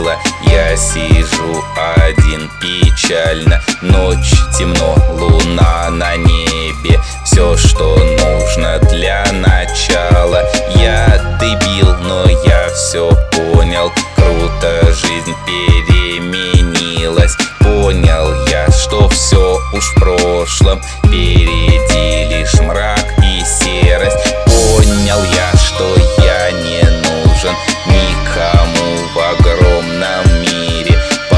убила. Я сижу один печально, ночь, темно, луна на небе. Все, что нужно для начала. Я дебил, но я все понял. Круто жизнь переменилась. Понял я, что все уж в прошлом. Впереди лишь мрак и серость. Понял я, что я не нужен никому в огромном мире.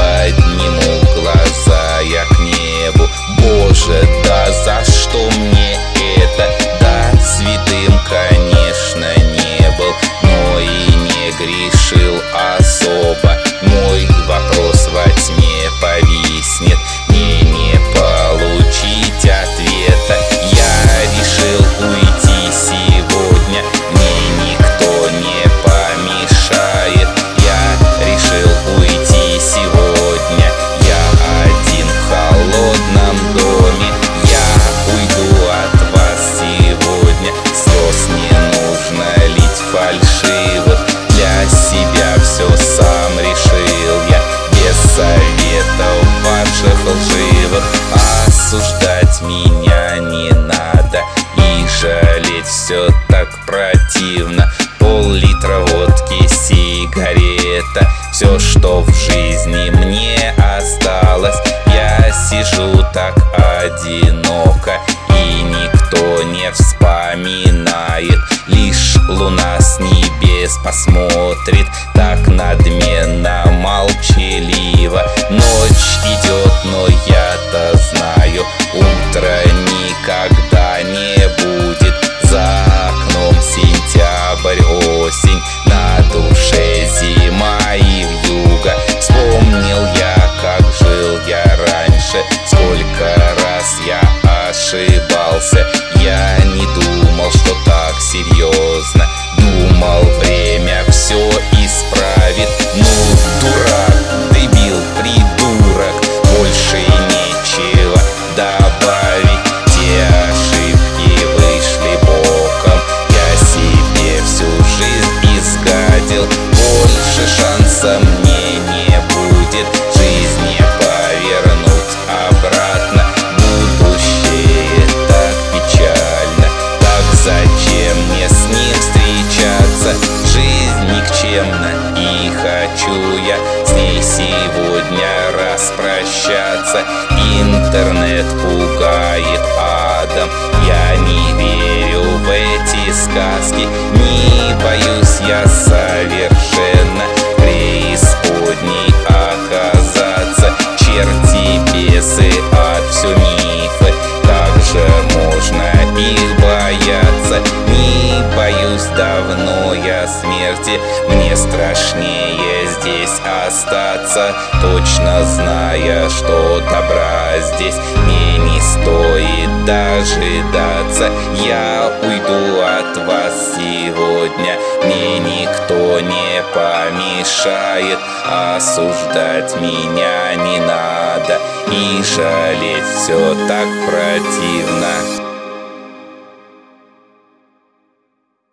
Подниму глаза я к небу. Боже, да за что мне это? Да, святым, конечно, не был, но и не грешил особо. Мой вопрос во тьме повиснет, мне не получить ответа. Я решил уйти сегодня, мне никто не помешает. Я решил уйти сегодня, я один в холодном доме. Я уйду от вас сегодня, слез не нужно лить фальшивых. Для себя все сам решил я, без советов ваших лживых. Осуждать меня не надо и жалеть все так противно. Пол-литра водки, сигарета, все, что в жизни мне осталось. Я сижу так одиноко, и никто не вспоминает. Лишь луна с небес посмотрит так надменно, молчаливо. Ночь идет, но я-то знаю, утра никогда не будет. За окном сентябрь, осень, на душе зима и вьюга. Вспомнил я, как жил я раньше, сколько раз я ошибался. Я не думал, что так серьезно, думал, время все исправит. Ну, дурак, дебил, придурок, больше нечего добавить. Те ошибки вышли боком, я себе всю жизнь изгадил. Больше шанса мне не будет, жизнь не повернуть обратно. Будущее так печально, так зачем мне с ним встречаться? Жизнь никчемна, и хочу я с ней сегодня распрощаться. Интернет пугает адом, я не верю в эти сказки. Не боюсь я совершенно преисподней оказаться. Черти, бесы, ад, все мифы, как же можно их бояться? Не боюсь давно я смерти, мне страшнее здесь остаться, точно зная, что добра здесь мне не стоит дожидаться. Я уйду от вас сегодня, мне никто не помешает. Осуждать меня не надо и жалеть все так противно.